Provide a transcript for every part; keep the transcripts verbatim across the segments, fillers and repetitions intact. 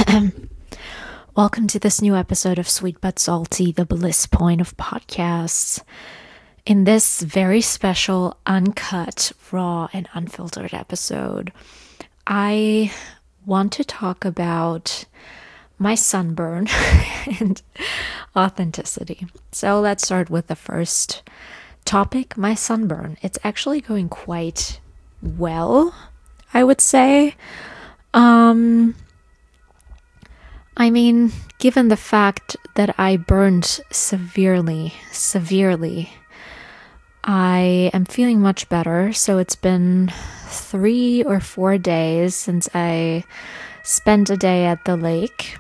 Welcome to this new episode of Sweet But Salty, the bliss point of podcasts. In this very special, uncut, raw, and unfiltered episode, I want to talk about my sunburn and authenticity. So let's start with the first topic, my sunburn. It's actually going quite well, I would say. Um... I mean, given the fact that I burned severely, severely, I am feeling much better. So it's been three or four days since I spent a day at the lake.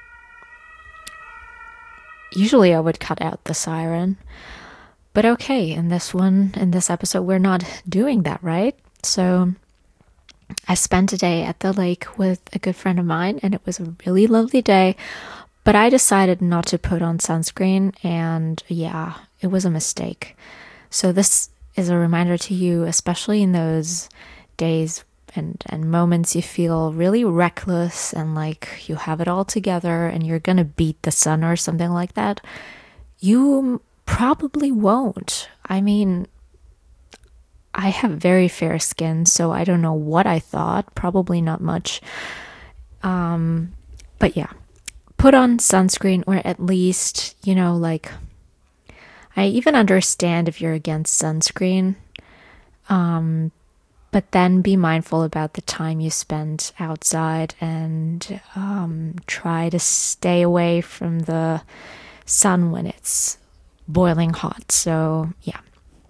Usually I would cut out the siren. But okay, in this one, in this episode, we're not doing that, right? So I spent a day at the lake with a good friend of mine, and it was a really lovely day, but I decided not to put on sunscreen, and yeah, it was a mistake. So this is a reminder to you, especially in those days and, and moments you feel really reckless and like you have it all together and you're gonna beat the sun or something like that. You probably won't. I mean, I have very fair skin, so I don't know what I thought. Probably not much. Um, but yeah, put on sunscreen, or at least, you know, like, I even understand if you're against sunscreen. Um, but then be mindful about the time you spend outside and um, try to stay away from the sun when it's boiling hot. So yeah.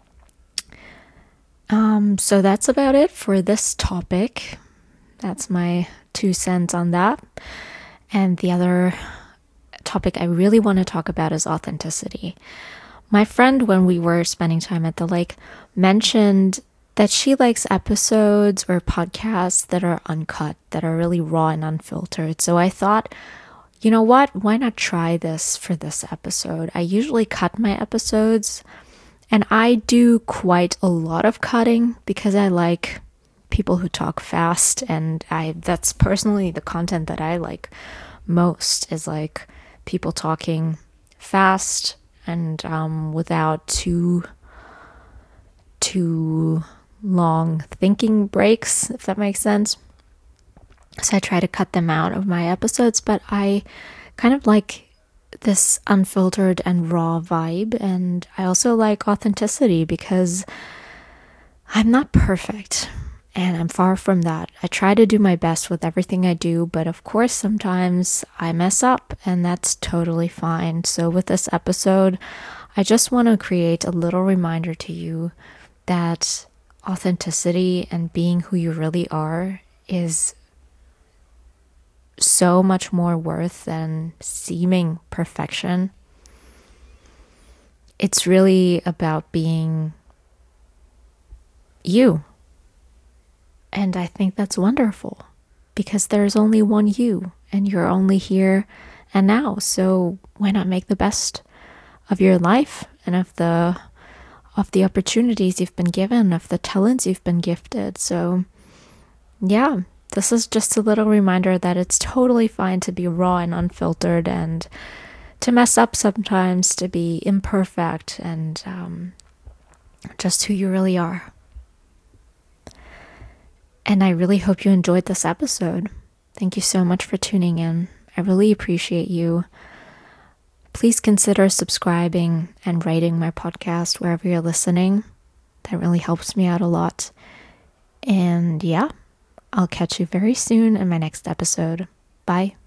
Um, so that's about it for this topic. That's my two cents on that. And the other topic I really want to talk about is authenticity. My friend, when we were spending time at the lake, mentioned that she likes episodes or podcasts that are uncut, that are really raw and unfiltered. So I thought, you know what? Why not try this for this episode? I usually cut my episodes, and I do quite a lot of cutting because I like people who talk fast, and I that's personally the content that I like most, is like people talking fast and um, without too too long thinking breaks, if that makes sense. So I try to cut them out of my episodes, but I kind of like this unfiltered and raw vibe, and I also like authenticity because I'm not perfect, and I'm far from that. I try to do my best with everything I do, but of course sometimes I mess up, and that's totally fine. So with this episode, I just want to create a little reminder to you that authenticity and being who you really are is so much more worth than seeming perfection. It's really about being you. And I think that's wonderful because there's only one you, and you're only here and now. So why not make the best of your life and of the of the opportunities you've been given, of the talents you've been gifted. So yeah, this is just a little reminder that it's totally fine to be raw and unfiltered, and to mess up sometimes, to be imperfect, and um, just who you really are. And I really hope you enjoyed this episode. Thank you so much for tuning in. I really appreciate you. Please consider subscribing and rating my podcast wherever you're listening. That really helps me out a lot. And yeah, I'll catch you very soon in my next episode. Bye.